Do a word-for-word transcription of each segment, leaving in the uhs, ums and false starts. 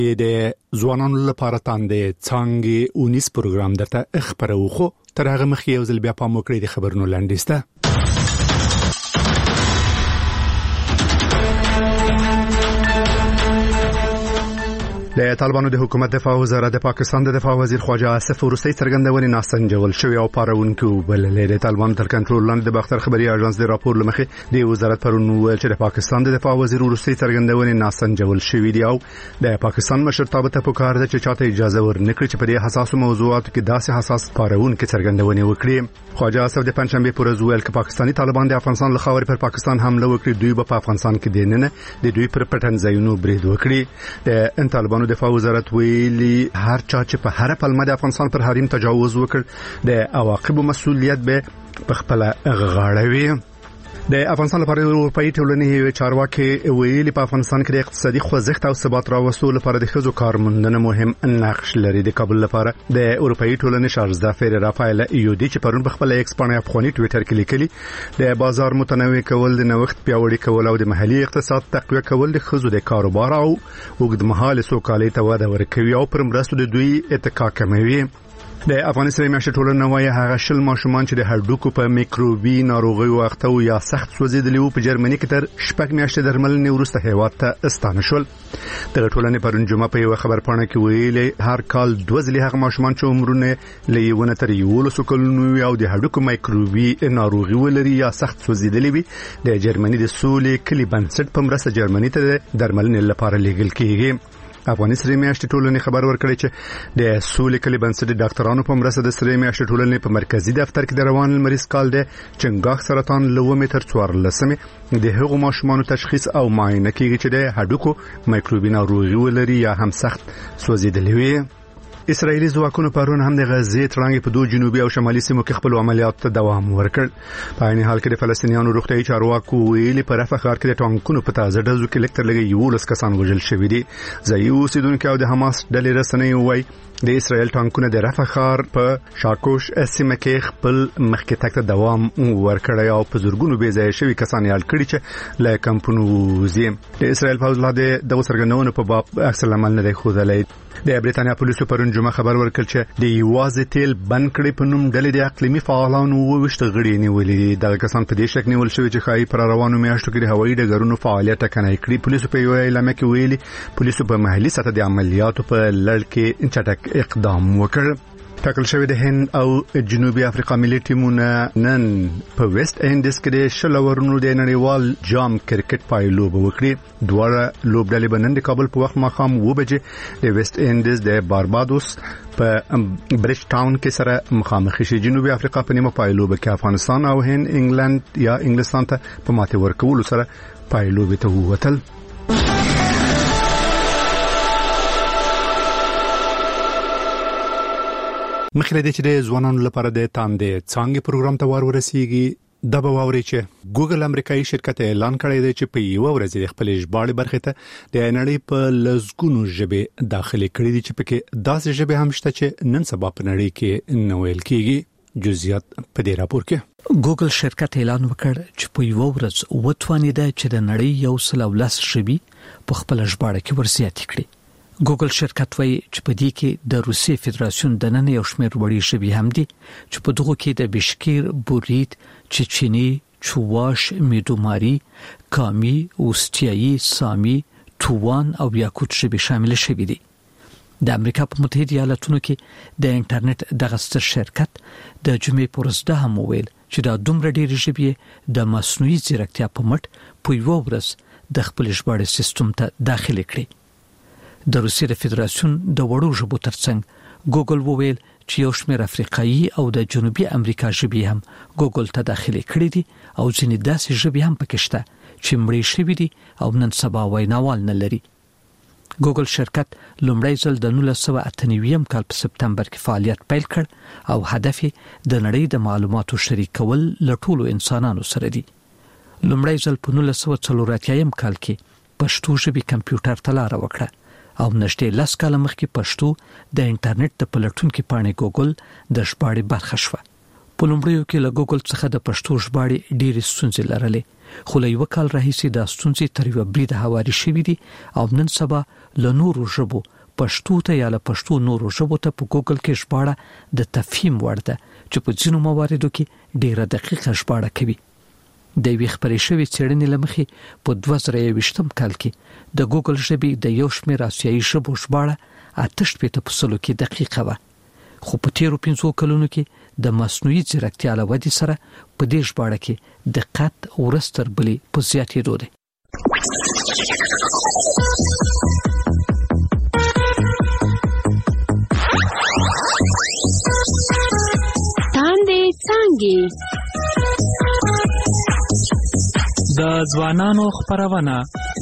د ځوانانو لپاره تاندې څنګه اونیس پروګرام درته خبرو خو تر هغه مخې یو ځل بیا پام وکړئ د خبرونو لاندې د طالبانو د حکومت دفاع وزارت د پاکستان د دفاع وزیر خواجه آصف روسي څرګندونې ناسنجول شوی او پارونکو بللې د طالبانو تر کنټرول لاندې د باختر خبري اژانس د راپور لمخې د وزارت پرون ویل چې د پاکستان د دفاع وزیر روسي څرګندونې ناسنجول شوی دی او د پاکستان مشرتابه ته پکار ده چې چاته اجازه ورنکړي چې په دې حساس موضوعاتو کې داسې حساس پارونکو څرګندونې وکړي. خواجه آصف د پنځشنبه پر ورځ ویل چې پاکستاني طالبان د افغانستان له خاورې پر پاکستان حمله وکړي، دوی په پاکستان کې دیننه د دوی پر پټن ځایونو برید وکړي. د طالبانو دفاع وزارت ویلي هر چا چې په هر پلمه د افغانستان پر حریم تجاوز وکړ د عواقبو مسؤلیت به په خپل غاړه د افغانستان لپاره اروپאי ټولنې چارواکي ویلي په افغانستان کې د اقتصادي خوځښت او ثبات راوستلو لپاره د ښځو کارموندنه مهم نقش لري. د کابل لپاره د اروپאי ټولنې شارزدا فیر رافایل ایودي چې پرون په خپل ایکس باندې افغاني ټوئیټر کې لیکلي د بازار متنوع کول، د نوښت پیاوړي کول او د محلي اقتصاد تقویه کول د ښځو د کاروبار او اوږدمهاله سوکالۍ ته وده ورکوي او پر مرستو د دوی اتکا کموي. د افغانستان میاشتې ټولنه وايي هغه شل ماشومان چې د هډوکو په میکروبي ناروغیو اخته او یا سخت سوځیدلي وو په جرمني کې تر شپږ میاشتې درملنې وروسته هیواد ته استانه شول. د ټولنې پرون جمعه په یو خبرپاڼه کې ویلي هر کال دوه ځلې هغه ماشومان چې عمرونه لیونه تر یولسو کلونو او د هډوکو میکروبي ناروغي ولري یا سخت سوځیدلي وي د جرمني د سولې کلی بنسټ په مرسته جرمني ته درملنې لپاره لیږل کیږي. افغاني سری میاشتې ټولنې خبر ورکړي چې د سولې کلی بنسټ ډاکټرانو په مرسته د سری میاشتې ټولنې په مرکزی دفتر کې د روان مریض کال د چنګاښ سرطان لومې تر څوارلسمې د هغو ماشومانو تشخیص او معاینه کیږي چې د هډوکو میکروبي ناروغي ولري یا هم سخت سوځیدلي وي. اسرائیلي ځواکونو پرون هم د غزې ترڅنګ په دوه جنوبي او شمالي سیمو کې خپل عملیات ته دوام ورکړ. په عین حال کې د فلسطینیانو روغتیايي چارواکو ویلي په رفح ښار کې د ټانکونو په تازه ډزو کې لکټر لګي یولس کسان وژل شوي دي. ځایي اوسیدونکو او د حماس ډلې رسنۍ وایي د اسرائیل ټانکونه د رفح ښار په شاکوش سیمه کې خپل مخکې تګ ته دوام ورکړی او په زورګونو بې ځای شوي کسان یې کړي چې له کمپونو وزي. د اسرائیل پوځ لا د دغه څرګندونو په باب عکس العمل نه دی ښودلی. د بریتانیا پولیسو پرون جمعه خبر ورکړ چې د یوازې تیل بند کړي په نوم ډلې د اقلیمي فعالانو وویشت غړي نیولې. دغه کسان په دې شک نیول شوی چې خای پر روانو میاشتو کې د هوایي ډګرونو فعالیت کنه کړي. پولیسو په یو اعلامیه کې ویلي پولیسو په محلي سطح د عملیاتو په لړ کې چټک اقدام وکړ. ټاکل شوی د هند او جنوبي افریقا ملي ټیمونه نن په ویسټ انډیز کې د شل اورونو د نړیوال جام کرکټ پایلوب وکړي. دواړه لوبډلې به نن د کابل په وخت ماښام و بجې د ویسټ انډیز د باربادوس په برش ټاون کې سره مخامخ شي. جنوبي افریقا په نیمه پایلوب کې افغانستان او هند انګلند یا انګلستان ته په ماته ورکولو سره پایلوب ته ووتل. مخکې د چې د ځوانانو لپاره د تاندې څنګه پروګرام ته ور ورسیږي د بواوري چې ګوګل امریکایي شرکت اعلان کړی دی چې په یو ورځ د خپل ژباړې برخه ته د نړۍ په لزګونو ژبه داخلي کړې دي چې پکې داسې ژبه هم شته چې نن سبا په نړۍ کې نه ویل کېږي. جزئیات په دې راپور کې ګوګل شرکت اعلان وکړ چې په یو ورځ وټوانیده چې د نړۍ یو سل او لس ژبې په خپل ژباړه کې ورزیات کړي. ګوګل شرکت وایي چې په دې کې د روسیې فدراسیون د نن یو شمېر وړي ژبې هم دي چې په دغه کې د بشکیر، بورید، چچنی، چواش، میډوماری، کامی، اوستیایی، سامی، تووان او یاکوت ژبې شامل شوي دي. د امریکا په متحده ایالاتونو کې د انټرنیټ دغه ستر شرکت د جمعې پر ورځ ده هم ویل چې دا دومره ډېرې ژبې د مصنوعي ځیرکتیا په مټ په یو ورځ د خپل ژباړې سیستم ته داخلي کړي. د روسیې د فدراسیون د وړو ژبو ترڅنګ ګوګل وویل چې یو شمېر افریقایي او د جنوبي امریکا ژبې هم ګوګل ته داخلي کړي دي او ځینې داسې ژبې هم پکې شته چې مړې شوي دي او نن سبا ویناوال نه لري. ګوګل شرکت لومړی ځل د نولس سوه اته نوي کال په سپتمبر کې فعالیت پیل کړ او هدف یې د نړۍ د معلوماتو شریکول له ټولو انسانانو سره دی. لومړی ځل په نولس سوه څلور اتیا کال کې پښتو ژبې کمپیوټر ته لاره وکړه او نږدې لس کاله مخکې پښتو د انټرنیټ د پلټونکو پاڼې ګوګل د ژباړې برخه شوه. په لومړیو کې له ګوګل څخه د پښتو ژباړې ډېرې ستونزې لرلې، خو له یو کال راهیسې دا ستونزې تر یو بریده هواري شوې دي او نن سبا له نورو ژبو پښتو ته یا له پښتو نورو ژبو ته په ګوګل کې ژباړه د تفهیم وړ ده چې په ځینو مواردو کې ډېره دقیقه ژباړه کوي. د وی خبرې شوې څېړنې لمخې په دوه زره یو ویشتم کال کې د ګوګل ژبې د یو شمېر آسیایي ژبو ژباړه اته شپېته په سلو کې دقیقه وه، خو په تیرو پنځو کلونو کې د مصنوعي ځیرکتیا له ودې سره په دې ژباړه کې دقت ورځ تر بلې په زیاتېدو دی. تاندې څانګې د ځوانانو خبرونه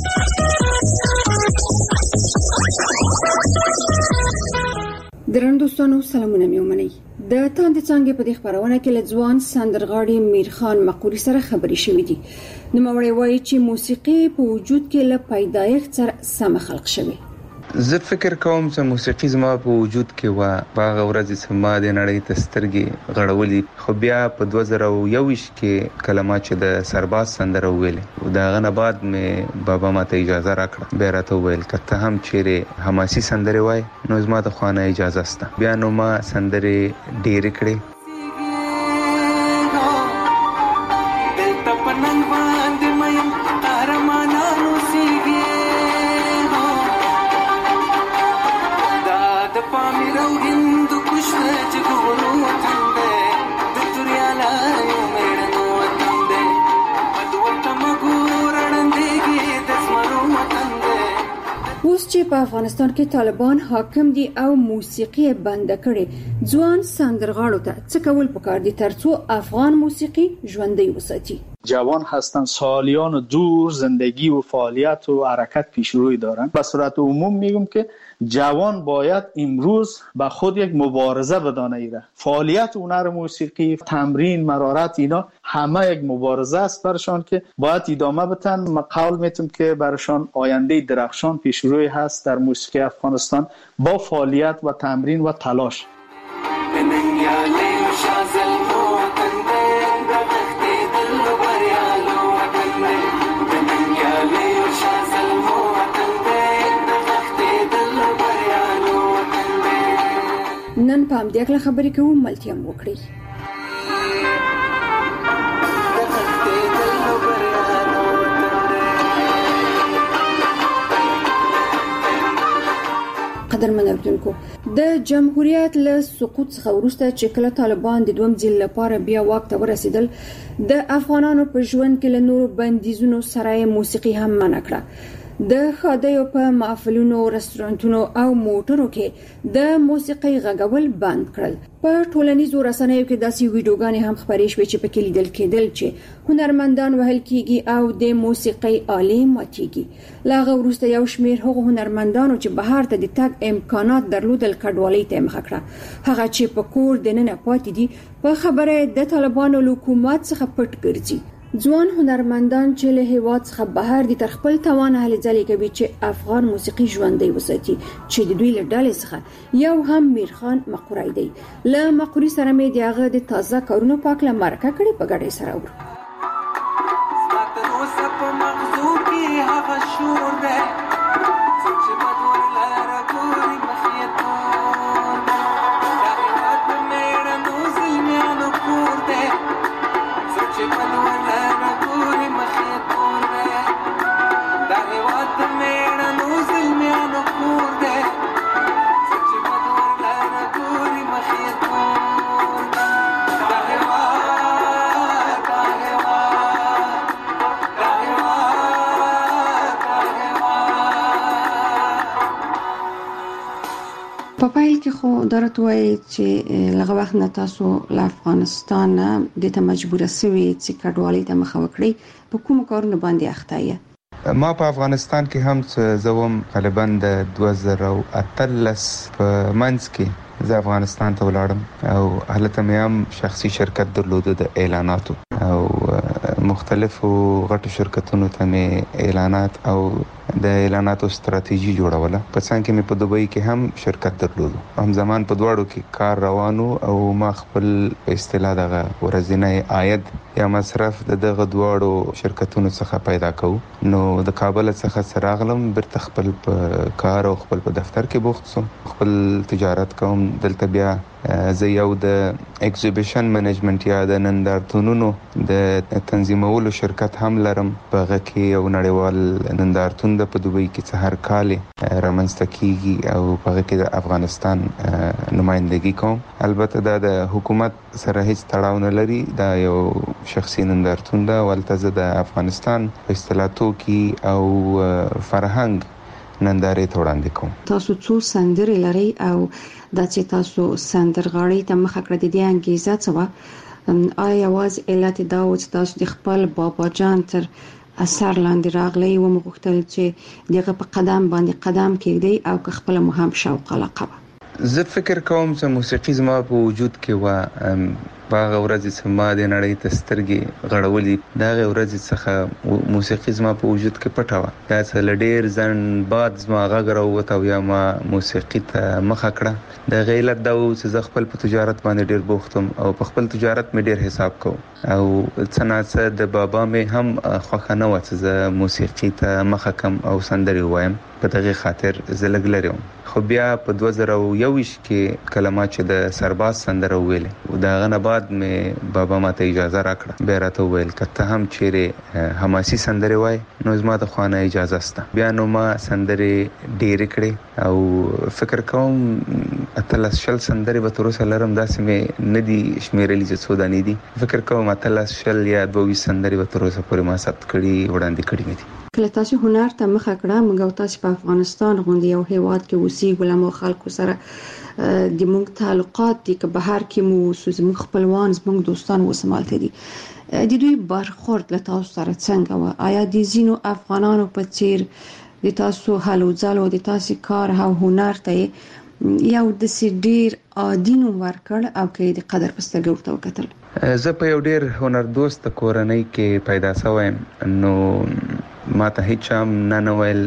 درنو دوستانو سلامونه مې ومنئ. د تاندې څانګې په دې خبرونه کې له ځوان سندرغاړي میرخان مقوري سره خبرې شوې دي. نوموړی وایي چې موسیقي په وجود کې له پیدایښت سره سم خلق شوی. زه فکر کوم چې موسیقي زما په وجود کې و باغ ورځ سما د نړۍ تسترګي غړولې، خو بیا په دوه زره یو کې کلمات چې د سرباز سندره ویلې دا غنه بعد مې بابا ماته اجازه راکړه، بیا راته ویل کته هم چیرې حماسي سندره وای نو زما د خوانه اجازه سته. بیا نو ما سندره ډېر کړې. په افغانستان کې طالبان حاکم دي او موسیقي بند کړي، ځوان سندرغاړو ته څه کول پکار دي ترڅو افغان موسیقي ژوندۍ وساتي؟ جوان هستن، سالیان دور زندگی و فعالیت و حرکت پیشروی دارن. به صورت عموم میگم که جوان باید امروز به خود یک مبارزه بدانه ایره. فعالیت هنر موسیقی، تمرین، مرارت اینا همه یک مبارزه است برشان که باید ادامه بدن. من قول میتونم که برشان آینده درخشان پیشروی هست در موسیقی افغانستان با فعالیت و تمرین و تلاش. نن په همدې اړه خبرې کوو، ملتيام وکړئ. قدرمن اردوونکو، د جمهوریت له سقوط څخه وروسته چې کله طالبان د دوم ځل لپاره بیا واک ته ورسېدل، د افغانانو په ژوند کې له نورو بندیزونو سره موسیقي هم منع کړه. د خادیو په محفلونو، رستورانتونو او موټرو کې د موسیقي غږول بند کړل. په ټولنیزو رسنیو کې داسې ویډیوګانې هم خپرې شوې چې پکې لیدل کېدل چې هنرمندان وهل کېږي او د موسیقي آلې ماتېږي. له هغه وروسته یو شمېر هغو هنرمندانو چې بهر ته د تګ امکانات درلودل کډوالۍ ته مخه کړه. هغه چې په کور دننه پاتې دي په خبره د طالبانو له حکومت څخه پټ ګرځي. ځوان هنرمندان چې له هیواد څخه بهر دي تر خپل توان هلې ځلې کوي چې افغان موسیقي ژوندۍ وساتي، چې د دوی له ډلې څخه یو هم میرخان مقوري دی. له مقوري سره مې د هغه د تازه کارونو په اړه مرکه کړې، په ګډه سره اورو. په پای کې خو درته وایي چې لږ وخت نه تاسو له افغانستان د ته مجبور شوي چې کډوالۍ ته مخه وکړئ، په کوم کارونه باندې اخته یې؟ ما په افغانستان کې هم زوم غالبا د دوه زره اتلس په منځ کې زه افغانستان ته ولاړم او هلته مې هم شخصي شرکت درلوده د اعلاناتو او مختلفو غټو شرکتونو ته مې اعلانات او د اعلاناتو ستراتیژي جوړوله. په څنګه کې مې په دوبۍ کې هم شرکت درلود. هم زمان په دواړو کې کار روانو او ما خپل اصطلاح دغه ورځنی عاید یا مصرف د دغه دواړو شرکتونو څخه پیدا کوو. نو د کابل څخه سراغلم برته خپل په کار او خپل په دفتر کې بوخت سوم. خپل تجارت کوم. دلته بیا زه یو د ایگزیبیشن منیجمنت یا د نندارتونونو د تنظیمولو شرکت هم لرم. په کې یو نړیوال نندارتون د په دوبۍ کې څه هر کال رامنځته کیږي او په کې د افغانستان نمائندګي کوم. البته دا د حکومت سره هیڅ تړاو نه لري. دا یو شخصي نندارتون ده. ولته د افغانستان اصطلاحاتو کې او فرهنګ نندارې ته وړاندې کوم. تاسو څو سندرې لري او د چې تاسو سندرغاړي ته مخه کړی د انګیزه څه و؟ آیا یوازې علت دا و چې تاسو د خپل بابا جان تر اثر لاندې راغلی و مغوښتل چې دغه په قدم باندې قدم کېږدي او که خپل مو هم شوق علاقه و؟ زه فکر کوم چې موسیقي زما په وجود کې و. باغ ورځ چې ما د نړۍ تسترګي غړولې دا ورځ څخه موسیقي زما په وجود کې پټه و. دا څه لډیر ځن بعد زما غږ راوته یا ما موسیقي ته مخه کړه. د غیلت دا چې زه خپل په تجارت باندې ډیر بوختم او په خپل تجارت مې ډیر حساب کو او څنګه د بابا مې هم خوښه نه و چې زه موسیقي ته مخه کم او سندري وایم. په دغه خاطر زه لګ لرم. خو بیا په دوه زره یو کې کلمات چې د سرباز سندره ویلې او دا غنه بعد مې بابا ماته اجازه راکړه. بیا راته ویل کته هم چیرې حماسي سندره وای نو زما د خوانه اجازه سته. بیا نو ما سندره ډېر کړې او فکر کوم اتلس شل سندره به تر اوسه لرم. داسې مې ندي شمیرلې چې څو دانې دي. فکر کوم اتلس شل یا دوه سندره به تر اوسه پورې ما ثبت کړي وړاندې کړي مې دي. کله تاسو هنر ته مخه کړه موږ تاسو په افغانستان غونډه یو هیواد کې اوسېږو لمو خلکو سره د موږ تعلقات دي که بهر کې مو زموږ خپلوان زموږ دوستان وسمالته دي. د دوی برخورد له تاسو سره څنګه و؟ آیا د زینو افغانانو په څیر د تاسو هلو ځلو د تاسو کار او هنر ته یو د سډیر عادینو ورکړ او کې د قدر پستګو ورته وکتل؟ زه په یو ډیر هنر دوست کورنۍ کې پیدا شوم. نو ما ته هیڅ هم نه نوول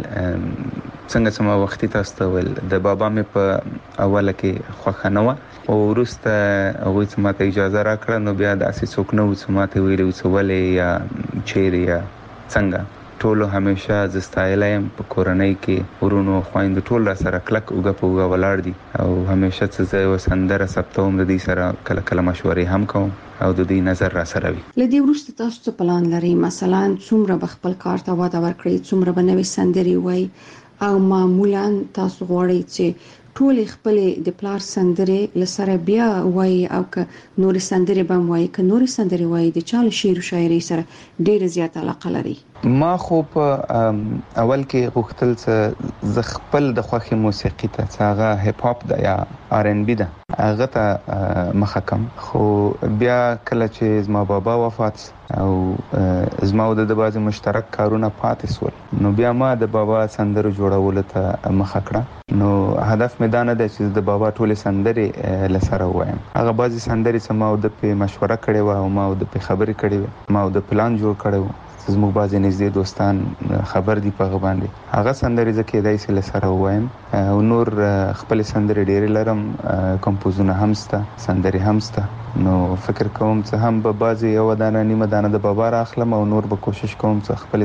څنګه سم وختي تاسو ته ول د بابا مې په اوله کې خوښه نه و او ورسته هغه چې ماته اجازه راکړه. نو بیا د اسې څوک نه و چې ماته ویلو چې ولې یا چیرې یا څنګه. ټولو همیشه زستایلایم په کورنۍ کې ورونو خويند ټول را سره کلک اوګه په اوګه ولاړ دي او همیشه چې زه وسندره ثبتوم د دې سره کله کله مشورې هم کوم او د دې نظر را سره وي. لدی ورسته تاسو څه پلان لري؟ مثلا څومره به خپل کار ته واده ورکړئ؟ څومره به نوې سندري وای او معمولا تاسو غواړئ چې ټول خپل د پلار سندري لسره بیا وای او که نور سندري به وای که نور سندري وای د چاله شعر او شاعري سره ډیره زیاته علاقه لري؟ ما خو په اول کې غوښتل چې ز خپل د خوخي موسیقي ته څنګه هپ هاپ ده یا آر ان بي ده هغه ته مخه کم. خو بیا کله چې زما بابا وفات او زما د بعض مشترک کارونه پاتې سول نو بیا ما د بابا سندرو جوړول ته مخه کړه. نو هدف مې دا نه دی چې د بابا ټول سندرې لسره وایم. هغه بعض سندرې سم او د په مشوره کړې و او ما د په خبرې کړې و ما د پلان جوړ کړو. زموږ بعض نږدې دوستان خبر دي په غوښباندې هغه سندرې زکه دای سه لسره وایم او نور خپل سندرې ډېر لرم. کمپوزونه همسته سندرې همسته. نو فکر کوم چې هم به بعض یو دانه نیمه دانه د بابا راخلم او نور به کوشش کوم چې خپل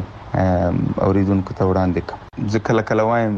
سندرې اوریدونکو ته وړاندې کړم. ځکه کله کله وایم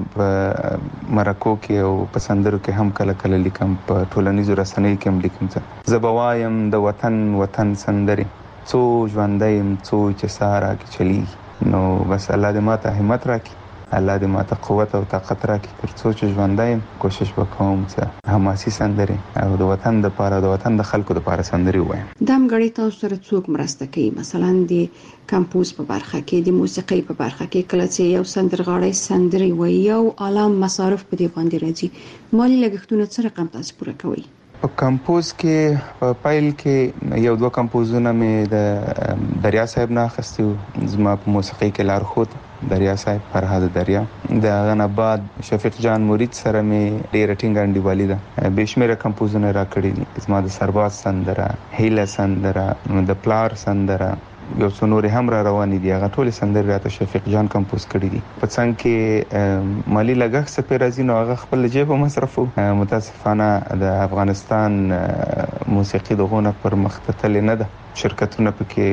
په مرکو کې او په سندرو کې هم کله کله لیکم په ټولنیزو رسنیو کې هم لیکم چې زبوایم د وطن وطن سندرې څو ژوندایم څو چې سارا کې چلی. نو بس الله دې ماته همت راکړي. الله دې ماته قوت او طاقت راکړي تر څو چې ژوندایم کوشش وکوم چې حماسي سندرې او د وطن د پاره د وطن د خلکو د پاره سندرې وایم. دم غړي تاسو سره څوک مرسته کوي؟ مثلا د کمپوز په برخه کې د موسیقي په برخه کې کله چې یو سندرغاړی سندرې وایي یو عالم مصارف په دې باندې راځي مالی لګښتونه څه رقم تاسو پوره کوي؟ په کمپوز کې په پایل کې یو دوه کمپوزونه مې د دریا صاحب نه اخستو. زما په موسیقي کې لارښود دریا صاحب فرهاد دریا د غنا بعد شفیق جان مرید سره مې ډېر ټینګ انډیوالي ده. بشمیره کمپوزونه را کړی دي. زما د سرباز سندره، هیله سندره، د پلار سندره، یو څو نور هم را روان دي. هغه ټول سندرې راته شفیق جان کمپوز کړي دي. په څنګ کې مالی لګښت څه په راځي نو هغه خپل جیب مصرفو. متاسفانه د افغانستان موسیقي دغه پر مختتل نه ده. شرکتونه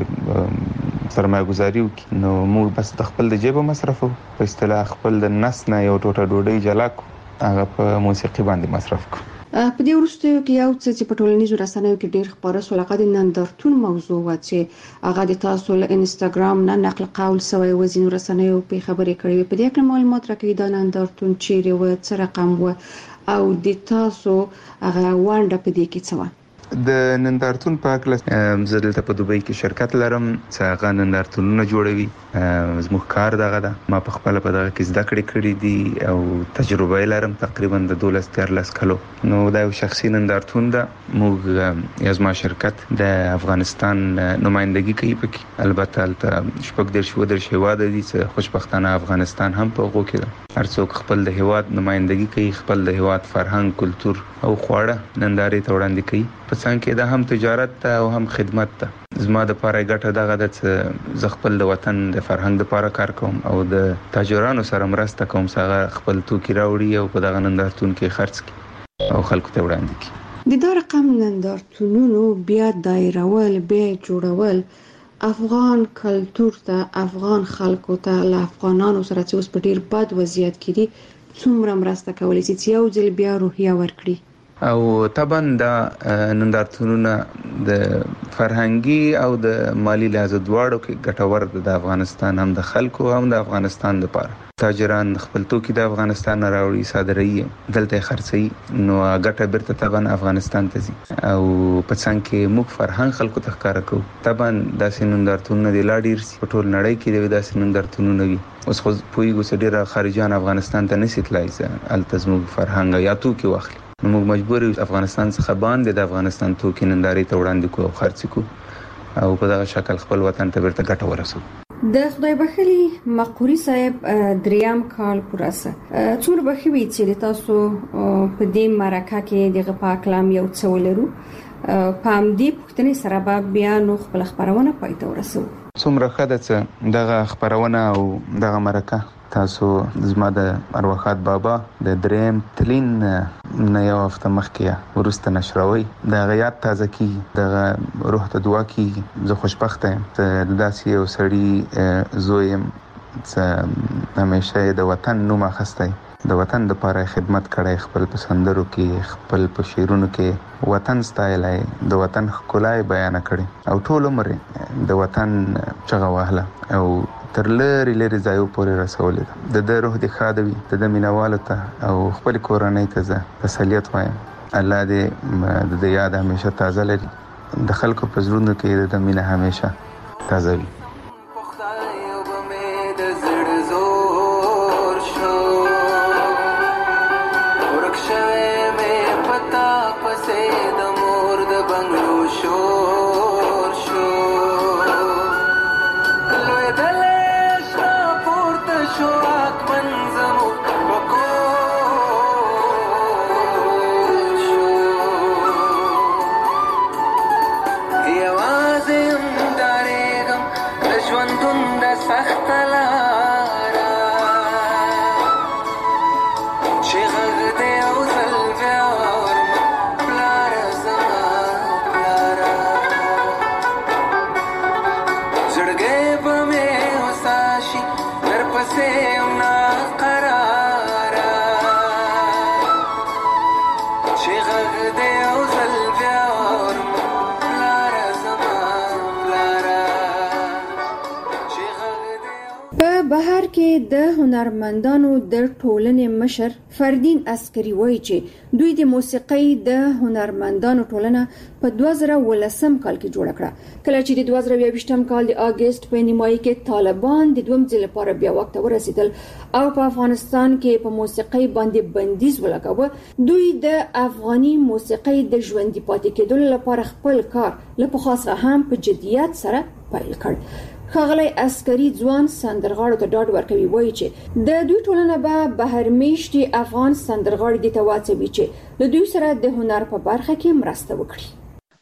پکې سرمایه گذاري وکړي نو موږ بس د خپل د جیب مصرفو په اصطلاح خپل د نس نه یو ټوټه ډوډۍ جلا کو هغه په موسیقي باندې مصرف کو. په دې وروستیو کې یو څه چې په ټولنیزو رسنیو کې ډېر خبره شو لکه د نندارتون موضوع و چې هغه د تاسو له انستګرام نه نقل قول سوی و ځینو رسنیو په خبرې کړې په دې کې معلومات راکړي دا نندارتون چیرې و څه رقم و او د تاسو هغه وانډه په دې کې څه و. د نندارتون په اړه زه دلته په دوبۍ کې شرکت لرم چې هغه نندارتونونه جوړوي. زموږ کار دغه ده. ما په خپل په دغه کې زده کړې کړې دي او تجربه لرم تقریبا د دولس تیرلس کلو. نو دا یو شخصي نندارتون ده. موږ یزما شرکت د افغانستان نمائندګي کوي پکې. البته البته شپږ در شو در شوا د دي چې خوشبختانه افغانستان هم په غو کې ده. هر څوک خپل د هیواد نمائندګي کوي، خپل د هیواد فرهنګ، کلچر او خواړه نندارې ته وړاندې کوي. په څنګه کې دا هم تجارت ته او هم خدمت ته. زما د پاره ګټه دغه د ز خپل د وطن د فرهنګ لپاره کار کوم او د تاجرانو سره مرسته کوم چې خپل توکي راوړي او په دغه نندارتون کې خرڅ کړي او خلکو ته وړاندې کړي. د دا رقم نندارتونونو بیا دایرول بیا جوړول افغان کلچر ته افغان خلکو ته له افغانانو سره چې اوس په ډیر بد وضعیت کې دي څومره مرسته کولی شي چې یو ځل بیا روحیه ورکړي. او طبعا دا نندارتونونه د فرهنګي او د مالی لحاظ دواړو کې ګټور دي د افغانستان هم د خلکو هم د افغانستان لپاره. تاجران خپل توکي د افغانستان نه راوړي صادروي دلته خرڅي نو ګټه بیرته طبعا افغانستان ته ځي او په څنګه کې موږ فرهنګ خلکو ته ښکارا کوو. طبعا داسې نندارتونونه د لاډیر په ټول نړۍ کې د داسې نندارتونونه وي. اوس خو پویګو چې ډیره خارجيان افغانستان ته نشي تلای ځه التزم فرهنګ یا توکي واخلي. نو موږ مجبور یو افغانستان څخه باندې د افغانستان توکي نندارې ته وړاندې کوو او خرڅ کوو او په دغه شکل خپل وطن ته بیرته ګټه ورسوو. د خدای بخلي مقوري صاحب دریم کال پوراسه څومره بخوي چې تاسو په دې مرکه کې دغه پاکلام یو څه ولرو پام دې پښتني سره بیا نو خپل خبرونه پاتې ورسو. څومره خدای چې دغه خبرونه او دغه مرکه تاسو زما د ارواحات بابا د دریم تلین نه یو هفته مخکې ورسته نشروي د غیات تازه کی د روح ته دعا کی. زه خوشبخته یم چې داسې یو سړی زویم چې همیشه د وطن نوم اخستی د وطن لپاره خدمت کړی خپل پسندرو کې خپل په شیرونو کې وطن ستایلای د وطن ښکلای بیان کړي او ټول عمر د وطن چغه وهله او تر لري لري ځایو پورې رسولې ده. د روح د خادوي د مینوالو ته او خپل کورنۍ ته زه تسلیت وایم. الله دې د یاد همیشه تازه لري د خلکو په زړونو کې د مینه همیشه تازه وي. بهر کې د هنرمندانو د ټولنې مشر فردین عسکري وایي چې دوی د موسیقۍ د هنرمندانو ټولنه په دوه زره ولسم کال کې جوړ کړه کله چې د دوه زره یوویشتم کال د اگست په نیمایي کې طالبان د دویم ځل لپاره بیا وخت ورسېدل او په افغانستان کې په موسیقۍ باندې بندیز ولګاوه. دوی د افغاني موسیقۍ د ژوندۍ پاتې کېدو لپاره خپل کار له پخوا څخه هم په جدیت سره پیل کړ. خغلی عسکري ځوان سندرغاړو ته ډاډ ورکوي وایي چې د دوی ټولنه به بهر میشتي افغان سندرغاړي د تواڅوي چې له دوی سره د هنر په برخه کې مرسته وکړي.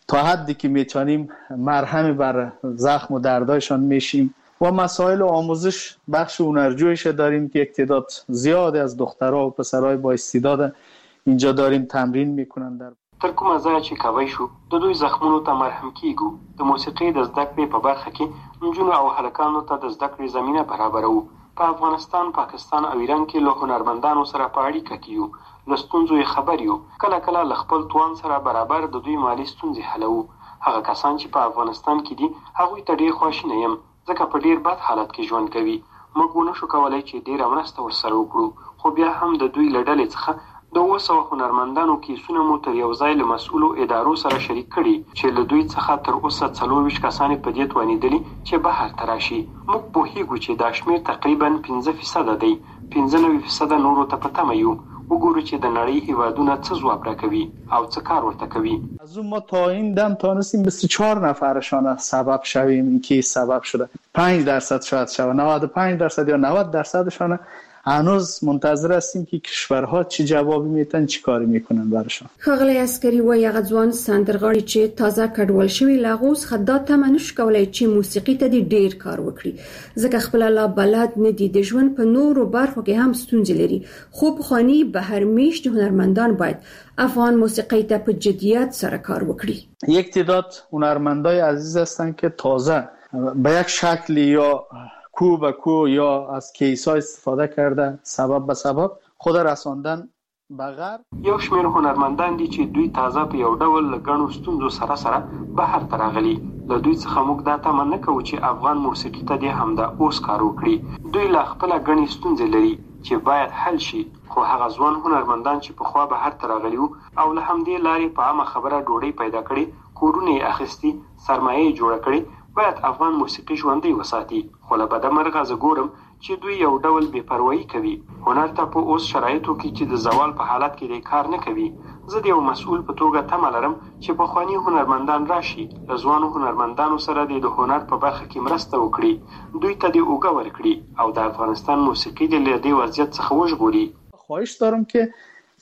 تا حدی که میتونیم مرهم بر زخم و دردایشان میشیم و مسائل آموزش بخش هنرجویش داریم که یک تعداد زیاد از دخترها و پسرای با استعداد اینجا داریم تمرین میکنن. در تر کومه ځای چې کوي شو د دوی زخمونو ته مرهم کیږو. د موسیقي د زده کړې په برخه کې نجونو او هلکانو ته د زده کړې زمینه برابرو. په افغانستان، پاکستان او ایران کې له هنرمندانو سره په اړیکه کې یو، له ستونزو یې خبر یو. کله کله له خپل توان سره برابر د دوی مالي ستونزې حلوو. هغه کسان چې په افغانستان کې دي هغوی ته ډېر خواشینی یم، ځکه په ډېر بد حالت کې ژوند کوي. موږ ونشو کولی چې ډېره مرسته ورسره وکړو، خو بیا هم د دوی له ډلې څخه د اوه سوه هنرمندانو کیسونه مو تر یو ځای له مسؤلو ادارو سره شریک کړي چې له دوی څخه تر اوسه څلور ویشت کسان په دې توانېدلي چې بهر ته راشي. موږ پوهیږو چې دا شمېر تقریبا پنځه فیصده دی. پنځه نوي فیصده نورو ته په تمه یو. وګورو چې د نړۍ هیوادونه څه ځواب راکوي او څه کار ورته کوي. از اون ما تا این دم تانستیم بیست و چهار نفرشان سبب شویم این که سبب شده. پنج درصد شاید شود، نود و پنج درصد یا نود درصدشان هنوز منتظر هستیم که کشورها چه جوابی میتن، چی کاری میکنن براشون. ښاغلی عسکري وایي هغه ځوان سندرغاړي چې تازه کډوال شوي له هغو څخه دا تمه نشو کولی چې موسیقي ته دې ډېر کار وکړي، ځکه خپله لا بلد نه دي. د ژوند په نورو برخو کې هم ستونزې لري، خو پخواني بهرمیشت هنرمندان باید افغان موسیقی ته په جدیت سره کار وکړي. یک تعداد هنرمندای عزیز هستن که تازه به یک شکل یا کو به کو یا از کیسا استفاده کرده سبب به سبب خود رساندن به غرب. یو شمېر هنرمندان دي چې دوی تازه په یو ډول له ګڼو ستونزو سره سره بهر ته راغلي. له دوی څخه موږ دا تمه نه کوو چې افغان موسیقي ته دې همدا اوس کار وکړي. دوی لا خپله ګڼې ستونزې لري چې باید حل شي، خو هغه ځوان هنرمندان چې پخوا بهر ته راغلي وو او له همدې لارې په عامه خبره ډوډۍ پیدا کړې، کورونه یې اخیستي، سرمایه یې جوړه کړې، باید افغان موسیقي ژوندۍ وساتي. خو له بده مرغه زه ګورم چې دوی یو ډول بې پروایي کوي. هنر ته په اوس شرایطو کې چې د زوال په حالت کې دی کار نه کوي. زه د یو مسؤل په توګه تمه لرم چې پخواني هنرمندان راشي، له ځوانو هنرمندانو سره د هنر په برخه کې مرسته وکړي، دوی ته دې اوږه ورکړي او د افغانستان موسیقي دې له دې وضعیت څخه وژغوري. خواهش دارم که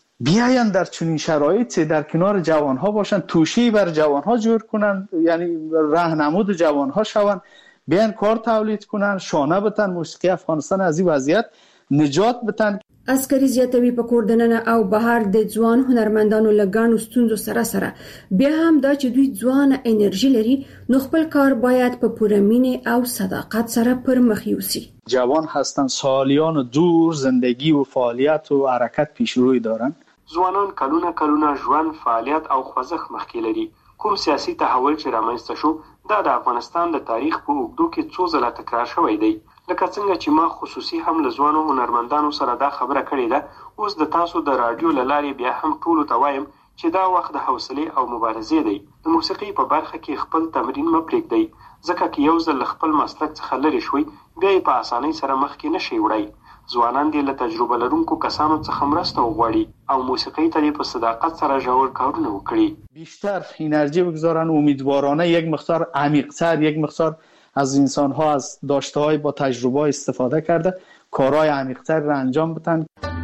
بیاین در چنین شرایطی در کنار جوانها باشن، توشی بر جوانها جور کنن، یعنی راهنمود جوانها شون، بیاین کار تولید کنن، شانه بتن، موسیقی افغانستان از این وضعیت نجات بتن. عسکري زیاتوي په کور دننه او بهر د ځوان هنرمندانو له ګڼو ستونزو سره سره بیا هم دا چې دوی ځوانه انرژي لري، نو خپل کار باید په پوره مینه او صداقت سره پر مخ یوسي. جوان هستن، سالیان دور زندگی و فعالیت و حرکت پیش روی دارن. ځوانان کلونه کلونه ژوند، فعالیت او خوځښت مخکې لري. کوم سیاسي تحول چې رامنځته شو دا د افغانستان د تاریخ په اوږدو کې څو ځله تکرار شوی دی. لکه څنګه چې ما خصوصي هم له ځوانو هنرمندانو سره دا خبره کړې ده، اوس د تاسو د راډیو له لارې بیا هم ټولو ته وایم چې دا وخت د حوصلې او مبارزې دی. د موسیقۍ په برخه کې خپل تمرین مه پرېږدئ، ځکه که یو ځل له خپل مسلک څخه لرې شوئ بیا یې په اسانۍ سره مخکې نشئ وړی. ځوانان دې له تجربه لرونکو کسانو څخه مرسته وغواړي او موسیقۍ ته دې په صداقت سره ژور کارونه وکړي. بیشتر انرژی بگذارن، امیدوارانه یک مقدار عمیق‌تر، یک مقدار از انسان‌ها از داشته‌های با تجربه استفاده کرده کارهای عمیق‌تر را انجام بدن.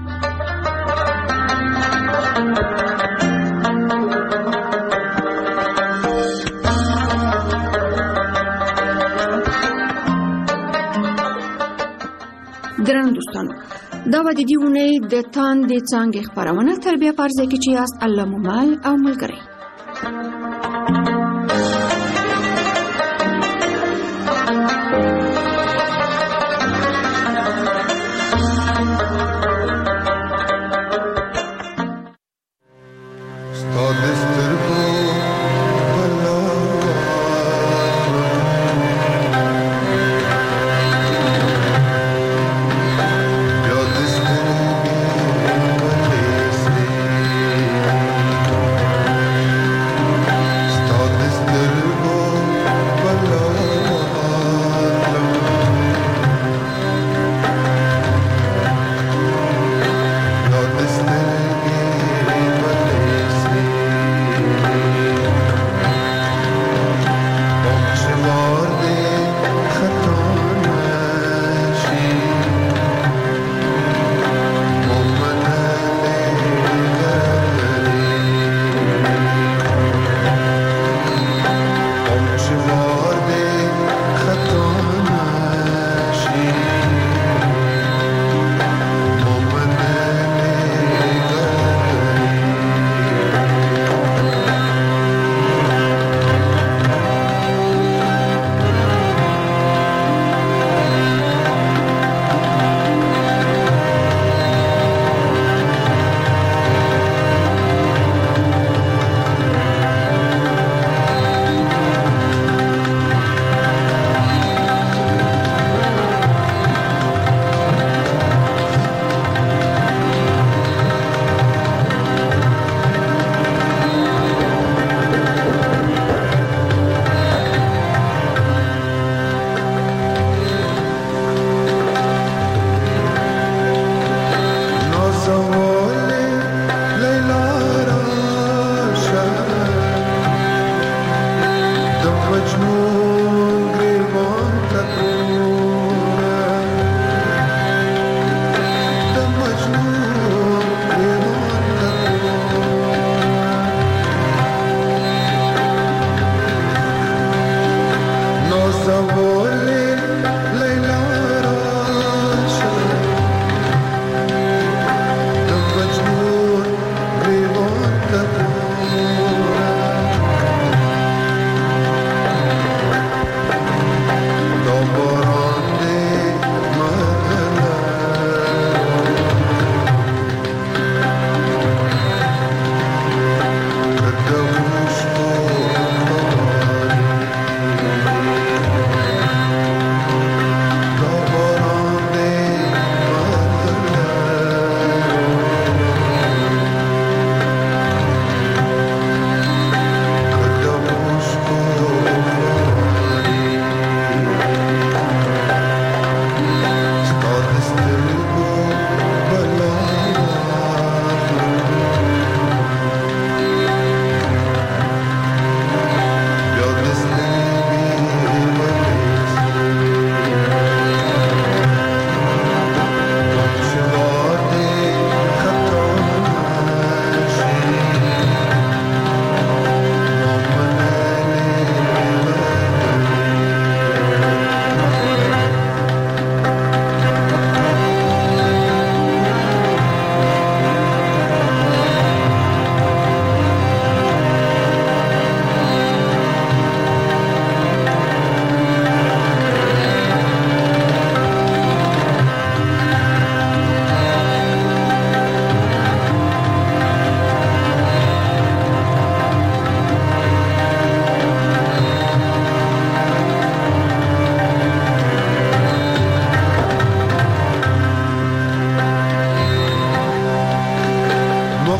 درنو دوستانو، دا و د دې اونۍ د تاندې څانګې خپرونه تر بیا پرځای کې چې یاست الله مو مل او ملګری.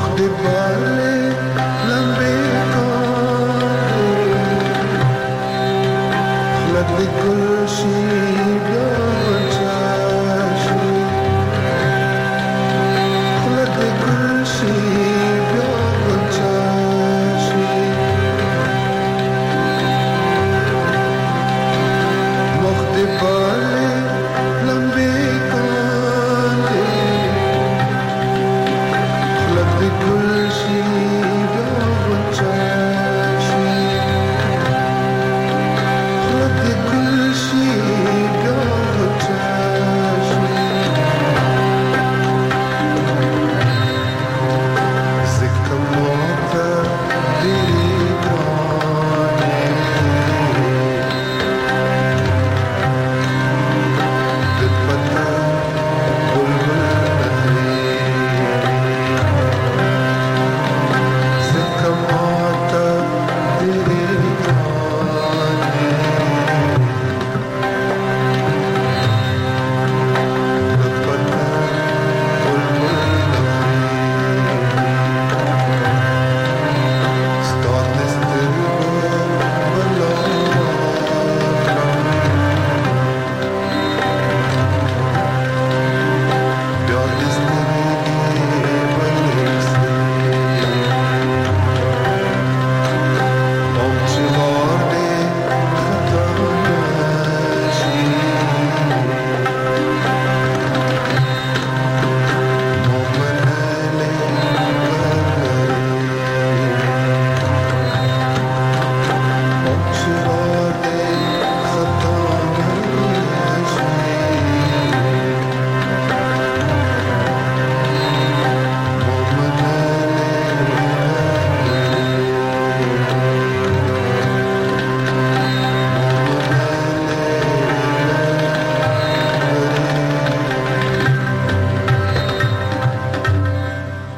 The